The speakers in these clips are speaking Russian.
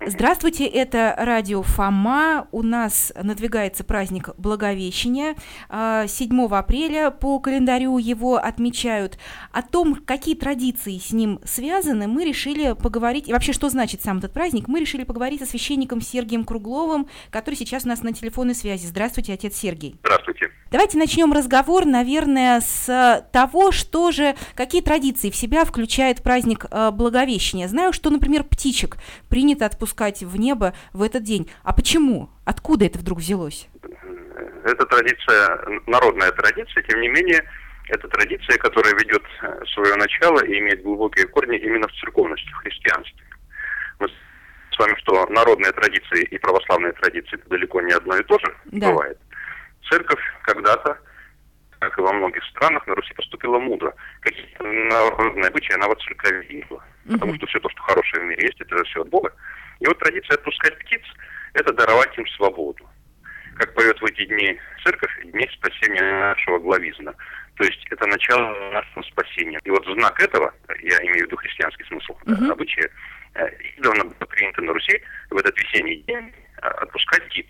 Здравствуйте, это радио Фома. У нас надвигается праздник Благовещения. 7 апреля по календарю его отмечают. О том, какие традиции с ним связаны, мы решили поговорить. И вообще, что значит сам этот праздник, мы решили поговорить со священником Сергием Кругловым, который сейчас у нас на телефонной связи. Здравствуйте, отец Сергий. Здравствуйте. Давайте начнем разговор, наверное, с того, какие традиции в себя включает праздник Благовещения. Знаю, что, например, птичек принято отпускать в небо в этот день. А почему? Откуда это вдруг взялось? Это традиция, народная традиция, тем не менее, это традиция, которая ведет свое начало и имеет глубокие корни именно в церковности, в христианстве. Мы с вами, что народные традиции и православные традиции далеко не одно и то же бывает. Церковь когда-то, как и во многих странах, на Руси поступила мудро. Какие-то народные обычаи она воцерковила. Потому что все то, что хорошее в мире есть, это все от Бога. И вот традиция отпускать птиц – это даровать им свободу. Как поет в эти дни церковь, дни спасения нашего главизна. То есть это начало нашего спасения. И вот знак этого, я имею в виду христианский смысл обычая, издавна было принято на Руси в этот весенний день отпускать птиц.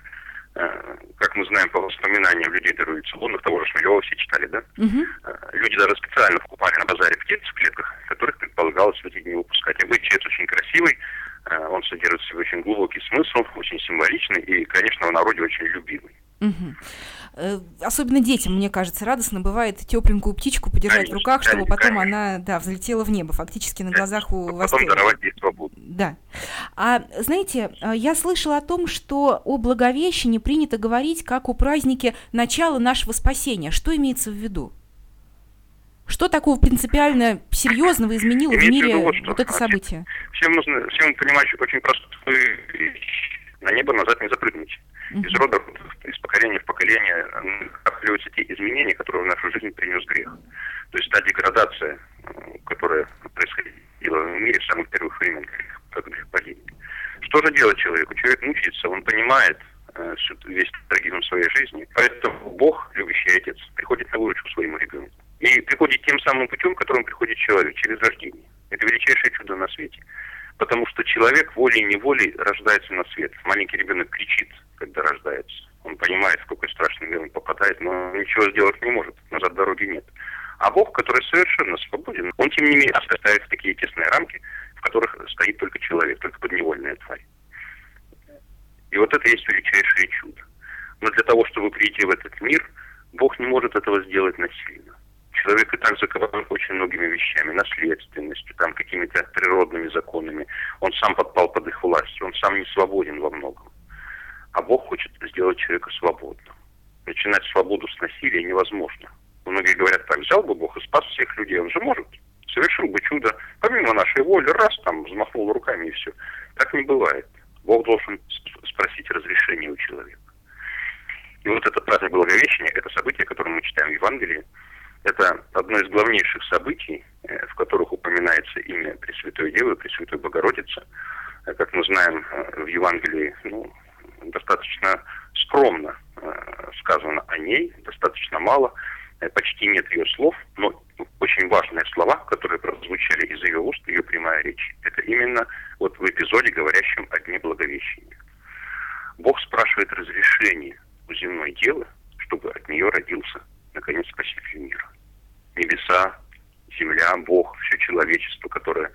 Как мы знаем по воспоминаниям людей, дарующих лунных, того же Шмелева все читали, да? Люди даже специально покупали на базаре птиц в клетках, которых предполагалось в эти дни выпускать. Обычай это очень красивый, он содержит в себе очень глубокий смысл, очень символичный и, конечно, в народе очень любимый. Особенно детям, мне кажется, радостно бывает тепленькую птичку подержать в руках, чтобы потом она взлетела в небо, фактически на глазах у вас. Потом даровать ей свободу. Да. А знаете, я слышала о том, что о Благовещении принято говорить как о празднике начала нашего спасения. Что имеется в виду? Что такого принципиально серьезного изменило в мире вот это событие? Всем понимать очень простую вещь. На небо назад не запрыгнуть. Из рода, из поколения в поколение накапливаются те изменения, которые в нашу жизнь принес грех. То есть та деградация, которая происходила в мире с самых первых времен, как грехопадение. Что же делать человеку? Человек мучается, он понимает весь трагизм своей жизни. Поэтому Бог, любящий Отец, приходит на выручку своему ребенку. И приходит тем самым путем, которым приходит человек, через рождение. Это величайшее чудо на свете. Потому что человек волей-неволей рождается на свет. Маленький ребенок кричит, когда рождается. Он понимает, в какой страшный мир он попадает, но ничего сделать не может. Назад дороги нет. А Бог, который совершенно свободен, он, тем не менее, ставит в такие тесные рамки, в которых стоит только человек, только подневольная тварь. И вот это и есть величайшее чудо. Но для того, чтобы прийти в этот мир, Бог не может этого сделать насильно. Человек и так закован очень многими вещами, наследственностью, какими-то природными законами. Он сам подпал под их власть, он сам не свободен во многом. А Бог хочет сделать человека свободным. Начинать свободу с насилия невозможно. Многие говорят, так, взял бы Бог и спас всех людей. Он же может. Совершил бы чудо, помимо нашей воли, взмахнул руками и все. Так не бывает. Бог должен спросить разрешение у человека. И вот этот праздник Благовещения, это событие, которое мы читаем в Евангелии, это одно из главнейших событий, в которых упоминается имя Пресвятой Девы, Пресвятой Богородицы. Как мы знаем, в Евангелии достаточно скромно сказано о ней, достаточно мало, почти нет ее слов, но очень важные слова, которые прозвучали из ее уст, ее прямая речь. Это именно вот в эпизоде, говорящем о Дне Благовещения. Бог спрашивает разрешение у земной девы, чтобы от нее родился наконец спаситель мира. Небеса, земля, Бог, все человечество, которое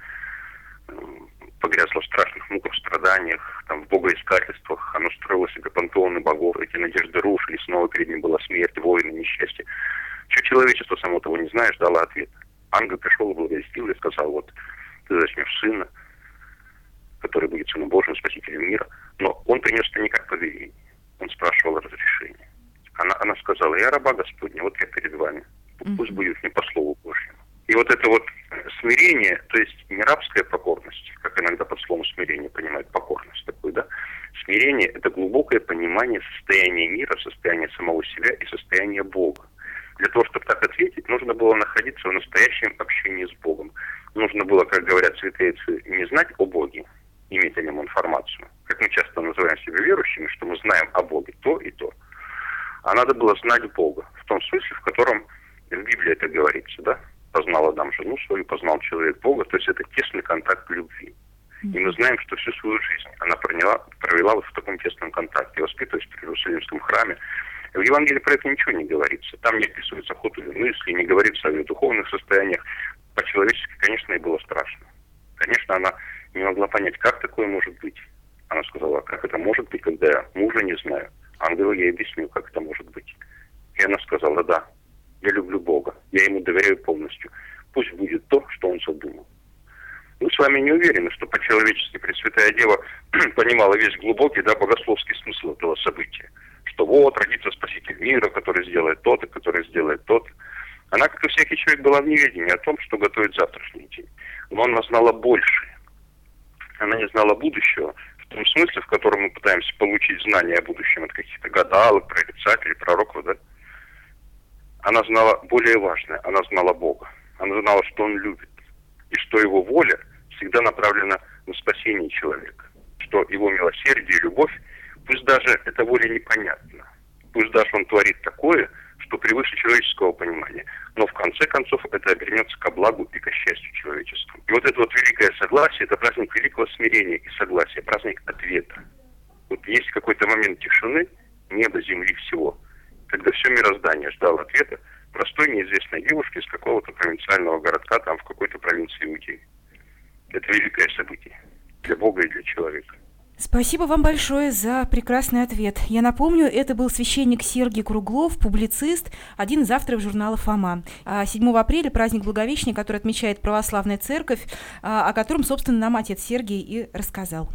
погрязло в страшных муках, страданиях, в богоискательствах, оно строило себе пантеоны богов, эти надежды рушили, снова перед ним была смерть, войны, несчастье. Все человечество, само того не зная, ждало ответа. Ангел пришел и благовестил и сказал, вот, ты зачнешь сына, который будет сыном Божьим, спасителем мира. Но он принес это не как повеление. Он спрашивал разрешения. Она сказала, я раба Господня, вот я перед вами. Пусть будет не по слову Божьему. И вот это вот смирение, то есть не рабская покорность, как иногда под словом смирение понимают покорность такую, да? Смирение – это глубокое понимание состояния мира, состояния самого себя и состояния Бога. Для того, чтобы так ответить, нужно было находиться в настоящем общении с Богом. Нужно было, как говорят святые отцы, не знать о Боге, иметь о нем информацию. Как мы часто называем себя верующими, что мы знаем о Боге то и то. А надо было знать Бога, в том смысле, в котором в Библии это говорится, да? Познал Адам жену свою, познал человек Бога, то есть это тесный контакт любви. И мы знаем, что всю свою жизнь она провела вот в таком тесном контакте, воспитываясь в Иерусалимском храме. В Евангелии про это ничего не говорится. Там не описывается ход ее мысли, не говорится о ее духовных состояниях. По-человечески, конечно, ей было страшно. Конечно, она не могла понять, как такое может быть. Она сказала, как это может быть, когда я мужа не знаю. Ангел ей объяснил, как это может быть. И она сказала, да, я люблю Бога, я ему доверяю полностью. Пусть будет то, что он задумал. Мы с вами не уверены, что по-человечески Пресвятая Дева понимала весь глубокий, богословский смысл этого события. Что вот, родится Спаситель мира, который сделает то-то, который сделает то-то. Она, как и всякий человек, была в неведении о том, что готовит завтрашний день. Но она знала больше. Она не знала будущего в том смысле, в котором мы пытаемся получить знания о будущем от каких-то гадалок, прорицателей, пророков, да? Она знала более важное, она знала Бога. Она знала, что Он любит, и что Его воля всегда направлена на спасение человека. Что Его милосердие и любовь, пусть даже эта воля непонятна, пусть даже Он творит такое, что превыше человеческого понимания, но в конце концов это обернется ко благу и ко счастью человечеству. И вот это вот великое согласие, это праздник великого смирения и согласия, праздник ответа. Вот есть какой-то момент тишины, неба, земли, всего, когда все мироздание ждало ответа простой неизвестной девушки из какого-то провинциального городка, там в какой-то провинции Иудеи. Это великое событие для Бога и для человека. Спасибо вам большое за прекрасный ответ. Я напомню, это был священник Сергий Круглов, публицист, один из авторов журнала «Фома». 7 апреля праздник Благовещения, который отмечает Православная Церковь, о котором, собственно, нам отец Сергий и рассказал.